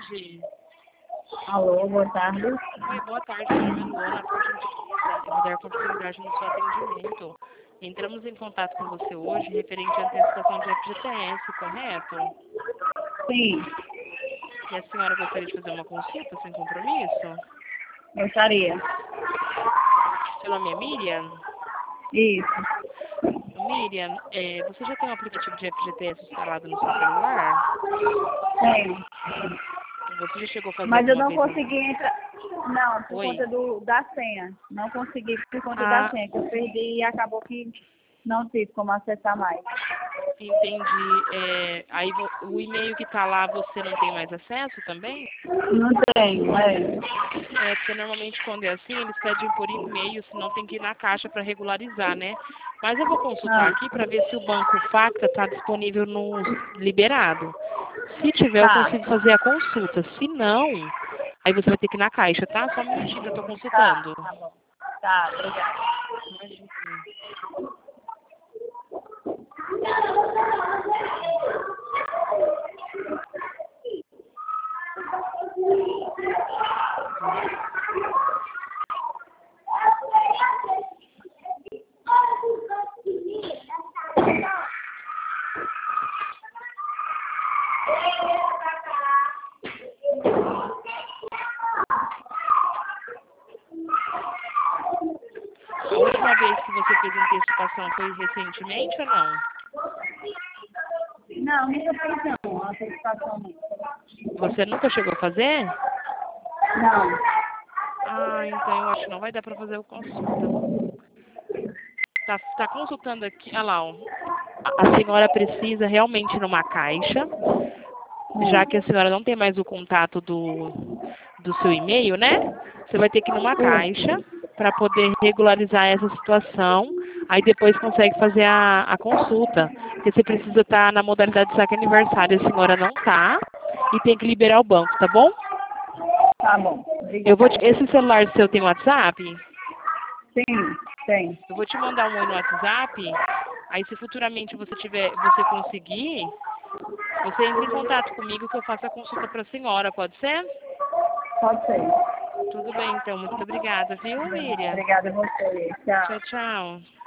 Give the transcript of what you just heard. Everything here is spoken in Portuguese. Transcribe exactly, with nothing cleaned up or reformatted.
tarde. Alô, boa tarde. Oi, boa tarde, meu nome é Luana. Eu vou dar continuidade no seu atendimento. Entramos em contato com você hoje referente à antecipação de F G T S, correto? Sim, E a senhora gostaria de fazer uma consulta sem compromisso? gostaria. Seu nome é Miriam? Isso, Miriam, é, você já tem um aplicativo de F G T S instalado no seu celular? tenho. Você já chegou a fazer Mas eu alguma não vez? consegui entrar. Não, por Oi? conta do, da senha. Não consegui por conta da Ah, senha, que eu perdi e acabou que não tive como acessar mais. entendi. É, aí vo- o e-mail que está lá, você não tem mais acesso também? Não tenho, é. É, porque normalmente quando é assim, eles pedem por e-mail, senão tem que ir na caixa para regularizar, né? Mas eu vou consultar Não, aqui para ver se o banco Facta está disponível no liberado. Se tiver, eu tá, consigo fazer a consulta. Se não, aí você vai ter que ir na caixa, tá? Só um minutinho que eu estou tá, consultando. tá bom. Tá, obrigada. Imagina. A última vez que você fez antecipação foi recentemente ou não? Não, nunca fiz não, antecipação não. Você nunca chegou a fazer? Não, Ah, então eu acho que não vai dar para fazer a consulta. Tá, tá consultando aqui, olha lá, ó. A a senhora precisa realmente ir numa caixa, já que a senhora não tem mais o contato do, do seu e-mail, né? Você vai ter que ir numa caixa para poder regularizar essa situação. Aí depois consegue fazer a, a consulta. Porque você precisa estar na modalidade de saque aniversário. A senhora não tá e tem que liberar o banco, tá bom? tá bom. Eu vou Obrigada. te, esse celular seu tem WhatsApp? Sim, tem. Eu vou te mandar um oi no WhatsApp. Aí se futuramente você tiver, você conseguir, você entra em contato comigo que eu faço a consulta para a senhora, pode ser? Pode ser. Tudo bem, então. Muito obrigada, viu, Miriam? Obrigada a você. Tchau. Tchau, tchau.